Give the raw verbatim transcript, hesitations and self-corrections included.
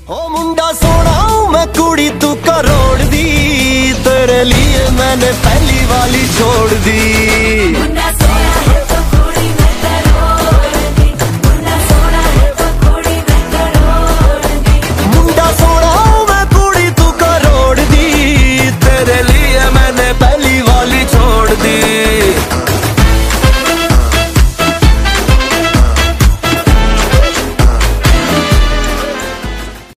ओ मुंडा सोना हूँ मैं कुड़ी तू करोड़ दी, तेरे लिए मैंने पहली वाली छोड़ दी।